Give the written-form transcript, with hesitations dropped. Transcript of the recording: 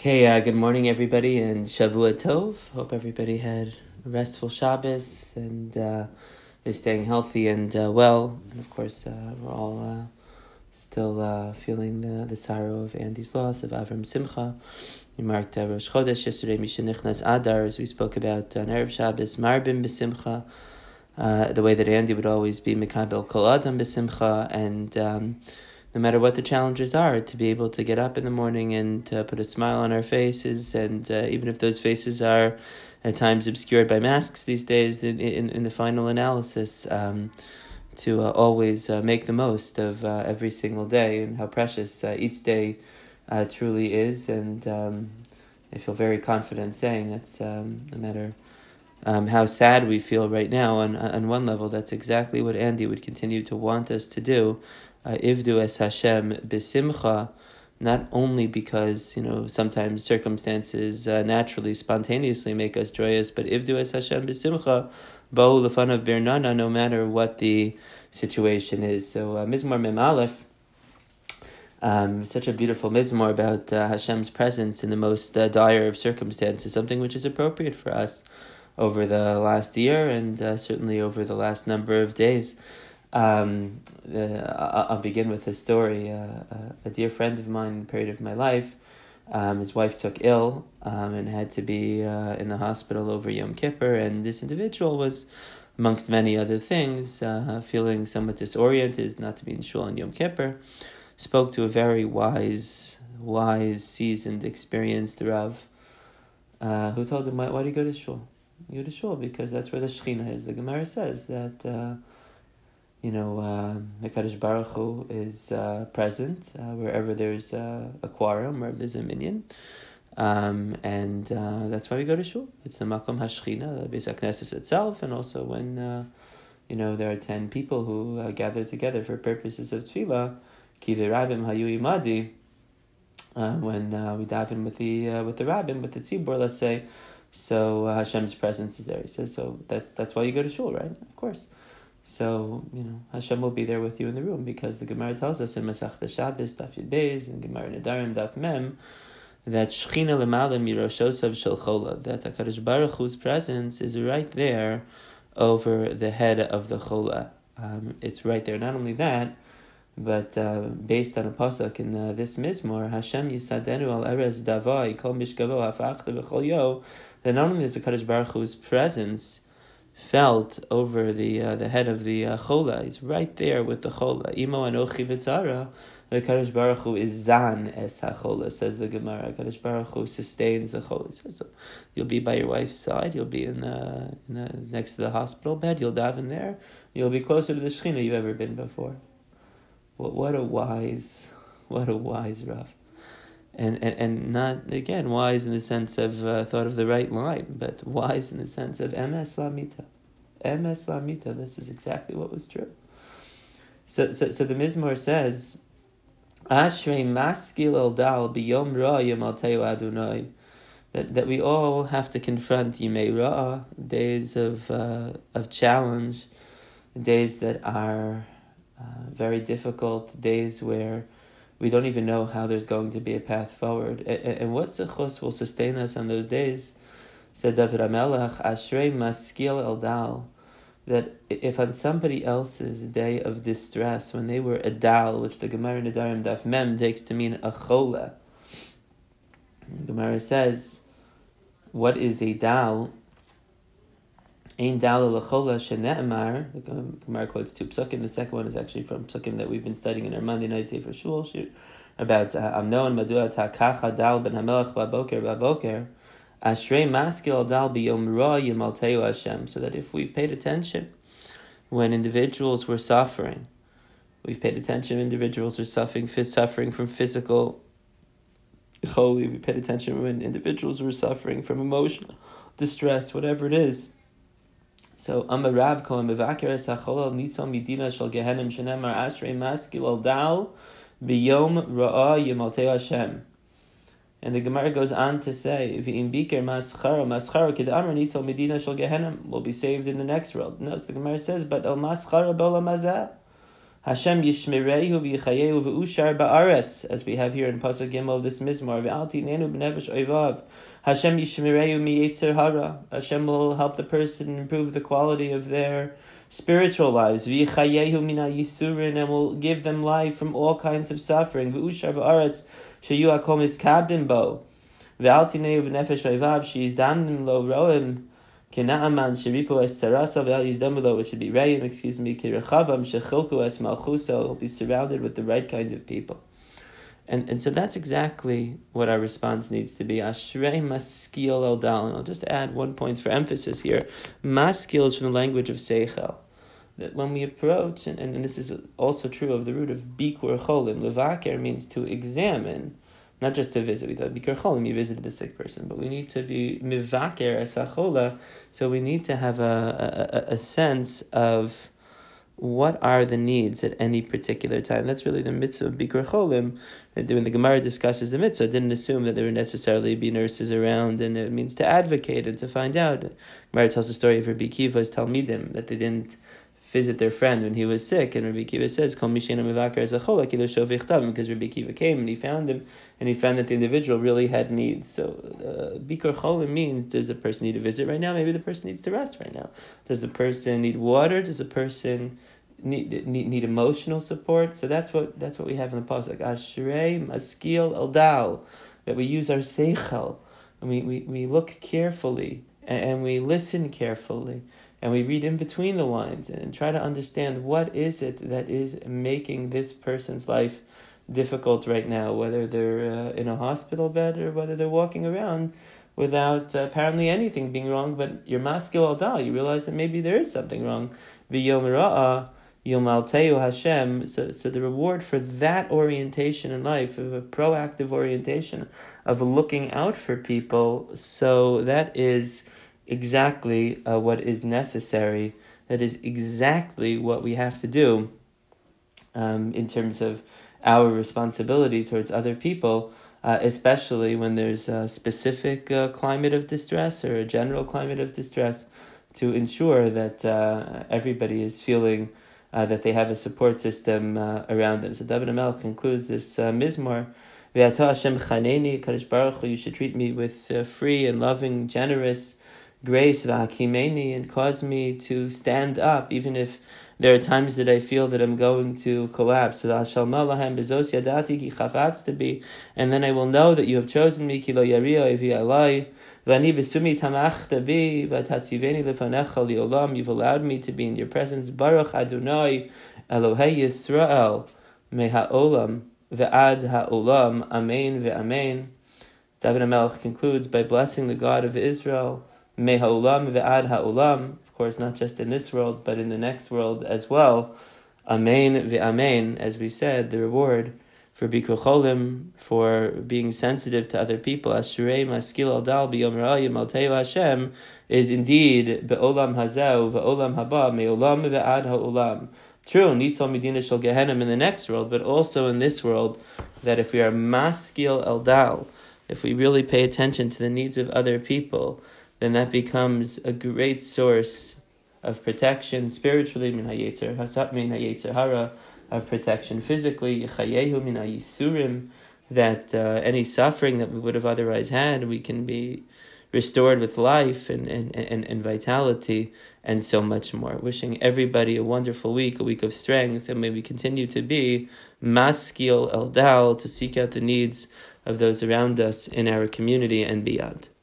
Okay, good morning, everybody, and Shavua Tov. Hope everybody had a restful Shabbos and is staying healthy and well. And of course, we're all still feeling the sorrow of Andy's loss, of Avram Simcha. We marked Rosh Chodesh yesterday, Mishenichnas Adar, as we spoke about on Erev Shabbos, Marbim B'Simcha, the way that Andy would always be Mikabel Kol Adam B'Simcha, and no matter what the challenges are, to be able to get up in the morning and put a smile on our faces, and even if those faces are at times obscured by masks these days, in the final analysis, to always make the most of every single day and how precious each day truly is. And I feel very confident saying that's no matter how sad we feel right now, on one level, that's exactly what Andy would continue to want us to do. Ivdu es Hashem b'simcha, not only because, sometimes circumstances naturally, spontaneously make us joyous, but Ivdu es Hashem b'simcha, ba'u lefanav birnana, no matter what the situation is. So Mizmor Mem Aleph, such a beautiful Mizmor about Hashem's presence in the most dire of circumstances, something which is appropriate for us over the last year and certainly over the last number of days. I'll begin with a story. A dear friend of mine in a period of my life, his wife took ill and had to be in the hospital over Yom Kippur, and this individual was, amongst many other things, feeling somewhat disoriented, not to be in shul on Yom Kippur. Spoke to a very wise, seasoned, experienced Rav, who told him, why do you go to shul? You go to shul because that's where the Shekhinah is. The Gemara says that HaKadosh Baruch Hu is present wherever there's a quorum, wherever there's a minyan, and that's why we go to shul. It's the Makom HaShechina, the Beis HaKnesses itself, and also when there are 10 people who gather together for purposes of tefillah, Ki v'rabim hayu imadi, when we dive in with the rabbim, with the tzibur, let's say. So Hashem's presence is there. He says, so that's why you go to shul, right? Of course. So, Hashem will be there with you in the room, because the Gemara tells us in Masechta Shabbos, Daf Yud Beis, and Gemara Nedarim, Daf Mem, that Shechina L'Malam Miroshosav Shel Chola, that HaKadosh Baruch Hu's presence is right there over the head of the Chola. It's right there. Not only that, but based on a pasuk in this Mizmor, Hashem Yisadenu Al Erez Davai Kol Mishkavo Hafachta V'Chol Yo, that not only is HaKadosh Baruch Hu's presence felt over the head of the Chola, he's right there with the Chola. Imo Anochi V'Tzara, the Kadosh Baruch Hu is Zan Es HaChola, says the Gemara. Kadosh Baruch Hu sustains the Chola. Says, so you'll be by your wife's side, you'll be in the next to the hospital bed, you'll daven there, you'll be closer to the Shekhinah you've ever been before. What a wise Rav. And not, again, wise in the sense of thought of the right line, but wise in the sense of emes lamita. Emes lamita, this is exactly what was true. So the Mizmor says, Ashrei maskil el dal biyom ra yamalteu Adonai, that we all have to confront Yimei Ra'ah, days of challenge, days that are very difficult, days where we don't even know how there's going to be a path forward. And what zechus will sustain us on those days? Said David HaMelech, Ashrei maskil el dal, that if on somebody else's day of distress, when they were a dal, which the Gemara Nedarim Daf Mem takes to mean a chola, the Gemara says, what is a dal? Ein dal l'chola shene'emar. The Gemara quotes two psukim. The second one is actually from psukim that we've been studying in our Monday night Sefer Shul about Amnon Madua Takacha Dal ben Hamelech Baboker Ashrei Maskil Dal Biyom Ra Yimalteu Hashem. So that if we've paid attention when individuals were suffering, we've paid attention when individuals are suffering from physical choli, we paid attention when individuals were suffering from emotional distress, whatever it is. So Amarav Kol Mevaker Sachol Nitzal Midina Shel Gehenim Shenemar Ashrei Maskil Al Dal Biyom Ra'a Yimalteu Hashem. And the Gemara goes on to say, V'im Biker Maschara Kid Amar Nitzal Midina Shel Gehenim will be saved in the next world. No, so the Gemara says, but El Maschara B'Olam Hazeh Hashem yishmerehu v'yichayehu v'ushar ba'aretz, as we have here in Pasuk Gimel of this Mizmor. V'al tinenu b'nefesh oivav. Hashem yishmerehu miyetzer hara. Hashem will help the person improve the quality of their spiritual lives. V'yichayehu mina yisurin, and will give them life from all kinds of suffering. V'ushar ba'aretz sheyu hakom iskabdim bo. V'al tinenu b'nefesh oivav sheyizdamdim lo roim. Kena'aman sheripo es sarasa v'al yizdamulo, which should be reim, kirechavam shechilku es malchuso. He'll be surrounded with the right kind of people. And so that's exactly what our response needs to be. Ashrei maskil el dal. And I'll just add one point for emphasis here. Maskil is from the language of seichel. That when we approach, and this is also true of the root of bikur cholim, levaker means to examine, not just to visit. We thought bikur cholim, you visited the sick person, but we need to be mivaker as achola. So we need to have a sense of what are the needs at any particular time. That's really the mitzvah of bikur cholim. When the Gemara discusses the mitzvah, it didn't assume that there would necessarily be nurses around, and it means to advocate and to find out. Gemara tells the story of Rabbi Akiva's Talmidim, that they didn't visit their friend when he was sick, and Rabbi Akiva says, "Kol mishena mevaker as achola kilo shovich davam," because Rabbi Akiva came and he found him, and he found that the individual really had needs. So bikur cholim means, does the person need a visit right now? Maybe the person needs to rest right now. Does the person need water? Does the person need emotional support? So that's what we have in the pasuk. Ashrei maskil el dal, that we use our seichel, and we look carefully and we listen carefully. And we read in between the lines and try to understand what is it that is making this person's life difficult right now, whether they're in a hospital bed or whether they're walking around without apparently anything being wrong, but you're maskil al dal, you realize that maybe there is something wrong. V'yom ra'ah yomalteu Hashem. So the reward for that orientation in life, of a proactive orientation, of looking out for people, so that is exactly what is necessary. That is exactly what we have to do in terms of our responsibility towards other people, especially when there's a specific climate of distress or a general climate of distress, to ensure that everybody is feeling that they have a support system around them. So David HaMelech concludes this Mizmor, V'ata Hashem chaneni, Kadosh Baruch Hu, you should treat me with free and loving, generous grace, v'hakimeni, and cause me to stand up, even if there are times that I feel that I'm going to collapse. And then I will know that you have chosen me, ki lo yaria evi alai, v'ani besumi tamachta bi, v'tatziveni lefanecha liolam, you've allowed me to be in your presence. Baruch Adonai Elohei Yisrael meha'olam ve'ad ha'olam, amen ve'amen. David HaMelech concludes by blessing the God of Israel, Meha'olam ve'ad ha'olam, of course, not just in this world, but in the next world as well. Amen ve'amen, as we said, the reward for bikur cholim, for being sensitive to other people, Ashrei maskil al dal b'yom ra'ah yomalteu Hashem, is indeed be'olam hazeh ve'olam haba, me'olam ve'ad ha'olam. True, nitzal medina shel Gehenim in the next world, but also in this world, that if we are maskil el dal, if we really pay attention to the needs of other people, then that becomes a great source of protection spiritually, min hayetzer hara, of protection physically, yechayehu min hayisurim, that any suffering that we would have otherwise had, we can be restored with life and vitality, and so much more. Wishing everybody a wonderful week, a week of strength, and may we continue to be maskil el dal, to seek out the needs of those around us in our community and beyond.